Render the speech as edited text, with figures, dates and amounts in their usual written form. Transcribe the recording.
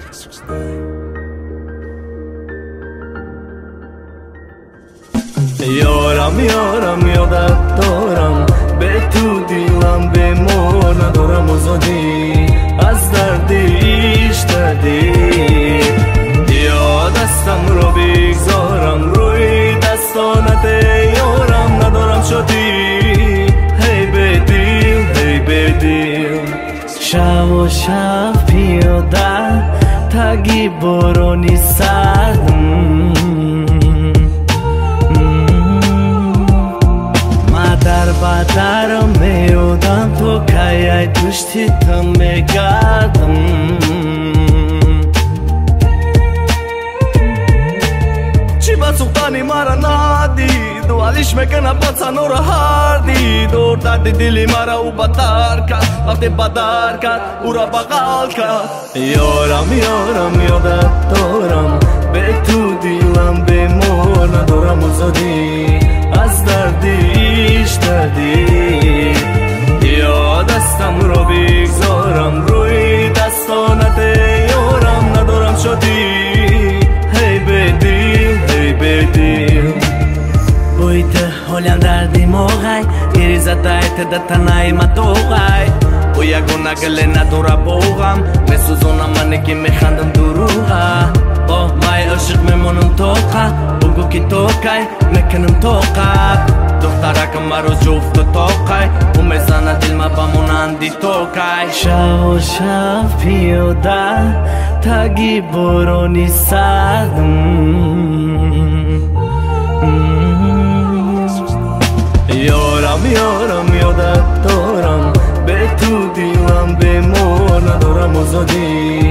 یارم یارم یادت دارم، به تو دیلم بمار ندارم آزادی، از دردیش دردی یا دستم رو بگذارم روی دستانت یارم، ندارم شدی هی به دیل هی به دیل. شب و شب پیاده تگی بارانی سردم، در بدر میودم تو که دوشتیتم میگردم، چی با سوختانی مرا ندید و علیش میکنه بچنو را هر دید و درد دلی مرا او بدر کرد، وقتی بدر کرد او را بغل کرد. یارم یارم یادت دارم، به تو دیلم بمار ندارم آزادی، از دردیش دردی یا دستم رو بگذارم روی دستانت یارم، ندارم شدی هی به دیل هی به دیل. بویت هولیم دردی موغای گریزت دایت دتنای متوغای و یگونه گله نداره بوغم میسوزونم منی که میخندم دروغه، با مای عشق میمونم توقع بگو که توقعی میکنم توقع، دخترکم مرا جفت توقعی و میزنه دل ما بمونندی توقعی. شب و شب پیاده تگی بارانی سردم، یارم یارم یادت دارم، به تو دیلم بمار ندارم آزادی،